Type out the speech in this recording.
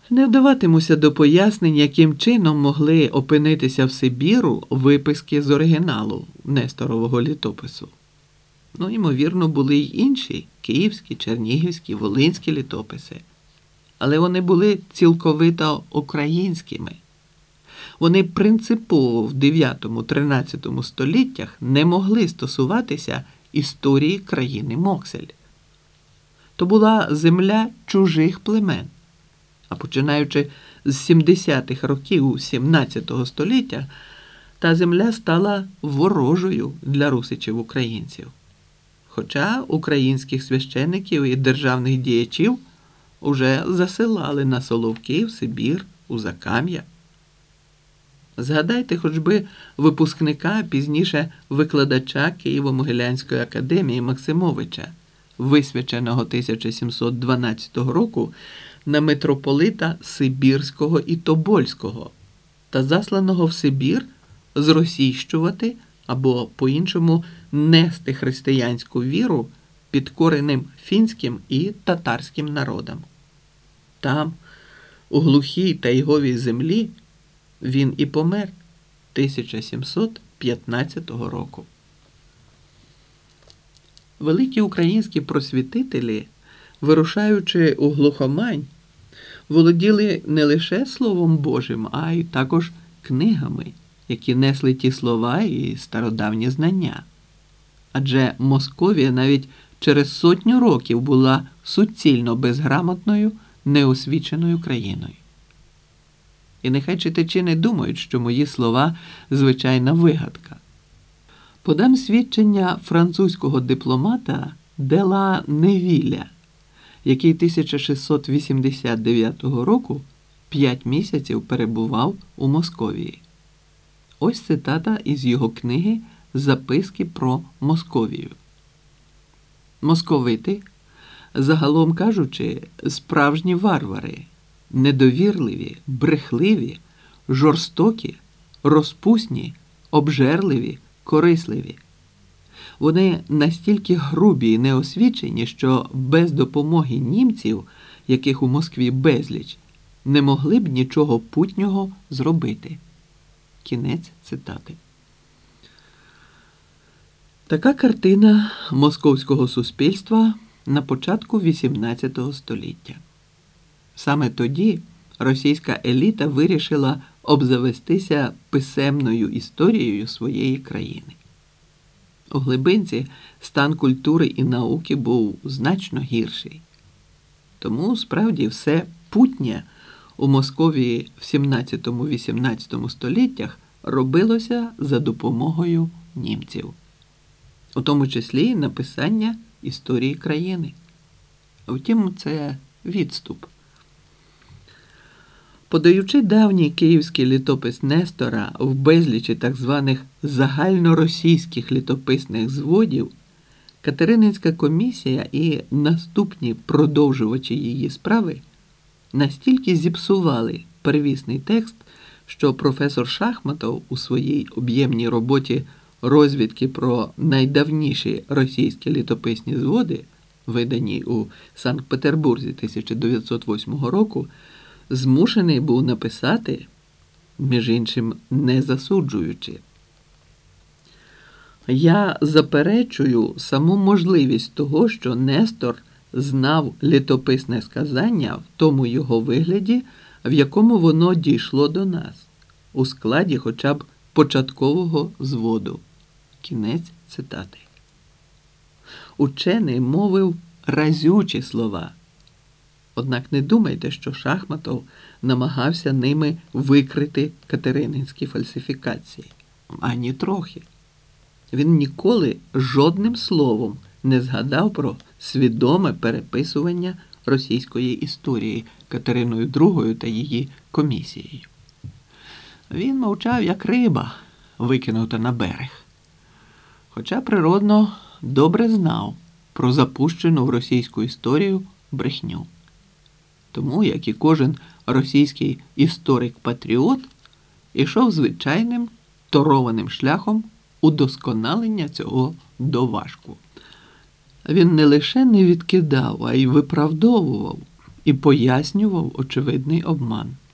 Не вдаватимуся до пояснень, яким чином могли опинитися в Сибіру виписки з оригіналу Несторового літопису. Ймовірно, були й інші – київські, чернігівські, волинські літописи. Але вони були цілковито українськими. Вони принципово в 9-13 століттях не могли стосуватися історії країни Моксель. То була земля чужих племен. А починаючи з 70-х років 17 століття, та земля стала ворожою для русичів-українців. Хоча українських священиків і державних діячів уже засилали на Соловки, в Сибір, у Закам'я. Згадайте хоч би випускника, пізніше викладача Києво-Могилянської академії Максимовича, висвяченого 1712 року на митрополита Сибірського і Тобольського та засланого в Сибір зросійщувати або по-іншому нести християнську віру підкореним фінським і татарським народам. Там, у глухій тайговій землі, він і помер 1715 року. Великі українські просвітителі, вирушаючи у глухомань, володіли не лише Словом Божим, а й також книгами, які несли ті слова і стародавні знання. Адже Московія навіть через 100 років була суцільно безграмотною, неосвіченою країною. І нехай читачі не думають, що мої слова – звичайна вигадка. Подам свідчення французького дипломата де ла Невіля, який 1689 року 5 місяців перебував у Московії. Ось цитата із його книги «Записки про Московію». Московити, загалом кажучи, справжні варвари, недовірливі, брехливі, жорстокі, розпусні, обжерливі, корисливі. Вони настільки грубі і неосвічені, що без допомоги німців, яких у Москві безліч, не могли б нічого путнього зробити. Кінець цитати. Така картина московського суспільства на початку XVIII століття. Саме тоді російська еліта вирішила обзавестися писемною історією своєї країни. У глибинці стан культури і науки був значно гірший. Тому, справді, все путнє у Московії в 17-18 століттях робилося за допомогою німців. У тому числі написання історії країни. Втім, це відступ. Подаючи давній київський літопис Нестора в безлічі так званих загальноросійських літописних зводів, Катерининська комісія і наступні продовжувачі її справи настільки зіпсували первісний текст, що професор Шахматов у своїй об'ємній роботі «Розвідки про найдавніші російські літописні зводи», виданій у Санкт-Петербурзі 1908 року, змушений був написати, між іншим не засуджуючи: «Я заперечую саму можливість того, що Нестор знав літописне сказання в тому його вигляді, в якому воно дійшло до нас, у складі хоча б початкового зводу». Кінець цитати. Учений мовив разючі слова. Однак не думайте, що Шахматов намагався ними викрити катерининські фальсифікації. Ані трохи. Він ніколи жодним словом не згадав про свідоме переписування російської історії Катериною II та її комісією. Він мовчав як риба, викинута на берег. Хоча природно добре знав про запущену в російську історію брехню. Тому, як і кожен російський історик-патріот, ішов звичайним торованим шляхом удосконалення цього доважку. Він не лише не відкидав, а й виправдовував і пояснював очевидний обман.